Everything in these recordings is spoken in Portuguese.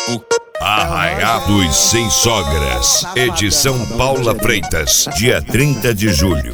Arraiados Sem Sogras, edição Paula Freitas, dia 30 de julho.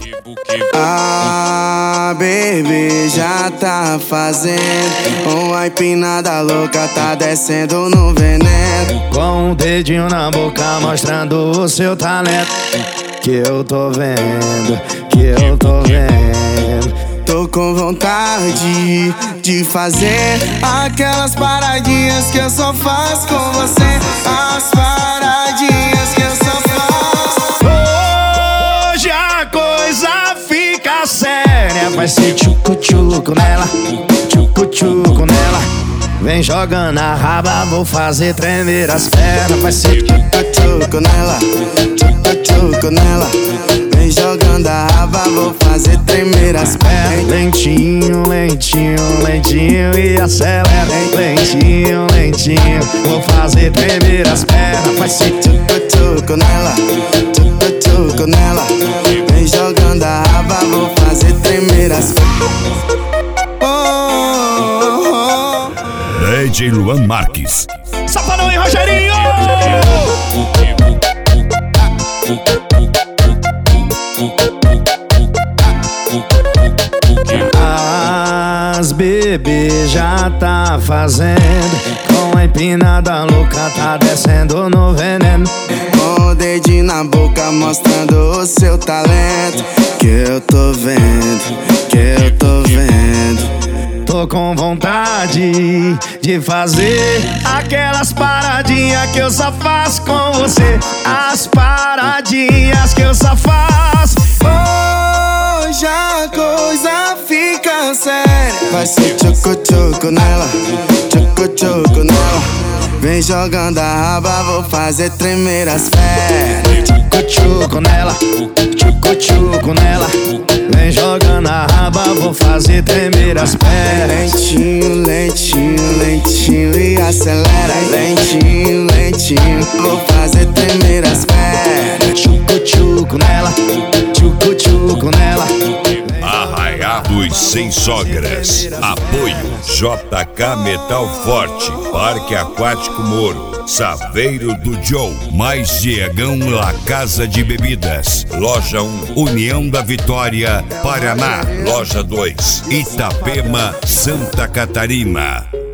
Ah, baby, já tá fazendo uma empinada louca, tá descendo no veneno. Com um dedinho na boca mostrando o seu talento. Que eu tô vendo, que eu tô vendo. Tô com vontade de fazer aquelas paradinhas que eu só faço com você. As paradinhas que eu só faço. Hoje a coisa fica séria. Vai ser tchucu-tchucu nela, tchucu-tchucu nela. Vem jogando a raba, vou fazer tremer as pernas. Vai ser tchucu-tchucu nela, tchucu-tchucu nela. Vem jogando a raba, vou fazer tremer as pernas. Lentinho, lentinho, lentinho e acelera. Lentinho, lentinho, vou fazer tremer as pernas. Vai ser tchucu-tchucu nela, tchucu-tchucu nela. Vem jogando a raba, vou fazer tremer as pernas. DJ Luan Marques, Safanão e Rogerinho. As bebês já tá fazendo. Com a empinada louca tá descendo no veneno. Com o dedinho na boca mostrando o seu talento. Que eu tô vendo, que eu tô vendo. Tô com vontade de fazer aquelas paradinhas que eu só faço com você. As paradinhas que eu só faço. Hoje a coisa fica séria. Vai ser tchucu-tchucu nela, tchucu-tchucu nela. Vem jogando a raba, vou fazer tremer as pernas. Tchucu-tchucu nela, tchucu-tchucu nela. Vem jogando a raba, vou fazer tremer as pernas. Lentinho, lentinho, lentinho e acelera. Lentinho, lentinho, vou fazer tremer as pernas. Tchucu-tchucu nela, tchucu-tchucu nela. Arraiados Sem Sogras. Apoio JK Metal Forte, Parque Aquático Moro, Saveiro do Joe, mais Diegão La Casa de Bebidas, Loja 1, União da Vitória, Paraná, Loja 2, Itapema, Santa Catarina.